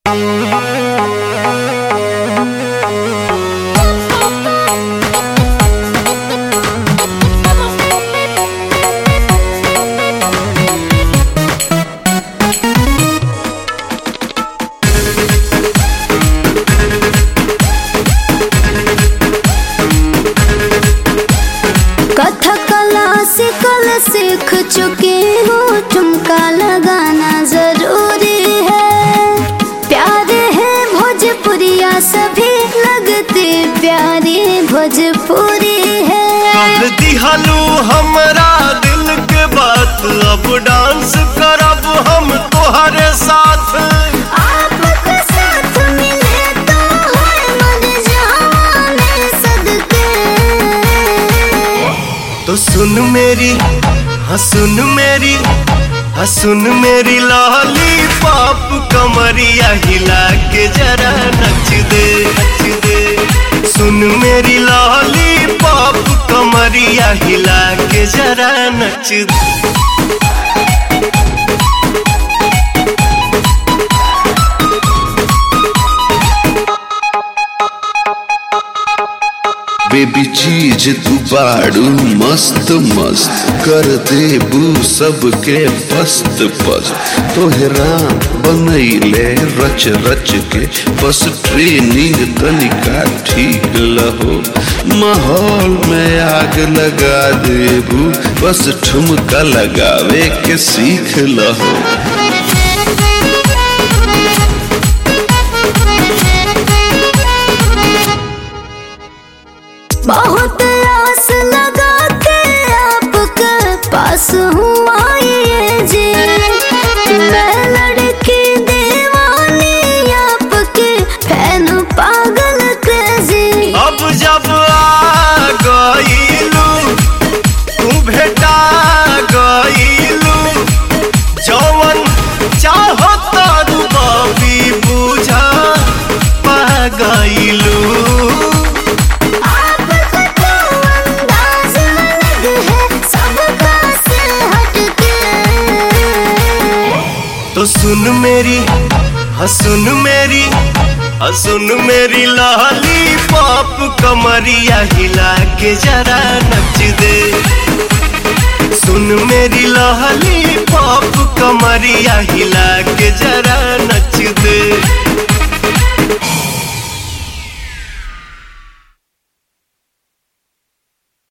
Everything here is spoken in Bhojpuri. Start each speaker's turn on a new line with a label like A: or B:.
A: सीख चुकी हूँ, ठुमका लगाना जरूरी है। प्यारे है भोजपुरिया सभी लगते प्यारी भोजपुरी है।
B: कह दिहलू हमरा दिल के बात, अब डांस करब हम तोहरे साथ।
A: आपके साथ मिले तो है मन जाने सदके।
B: तो सुन मेरी हाँ सुन मेरी, हाँ सुन मेरी लाली पाप, कमरिया हिला के जरा नच दे, नच दे। सुन मेरी लाली पाप, कमरिया हिला के जरा नच दे।
C: बेबी चीज तू बाड़ू मस्त मस्त, कर देबू सबके पस्त पस्त। तोहरा बनैले रच रच के, बस ट्रेनिंग तनिका ठीक लहो। माहौल में आग लगा देबू, बस ठुमका लगावे के सीख लहो।
A: बहुत आस लगा के आपके पास हूँ आइए जी। मैं लड़की दीवानी, आपके फैन पागल क्रेजी।
B: अब जब आ गईलू तू भेटा गईलू, जवन चाहो तारू बाबी बुझा पा गईलू। तो सुन मेरी हाँ सुन मेरी, हाँ सुन मेरी लाली पाप, कमरिया हिला के जरा नच दे। सुन मेरी लाली पाप, कमरिया हिला के जरा नच दे।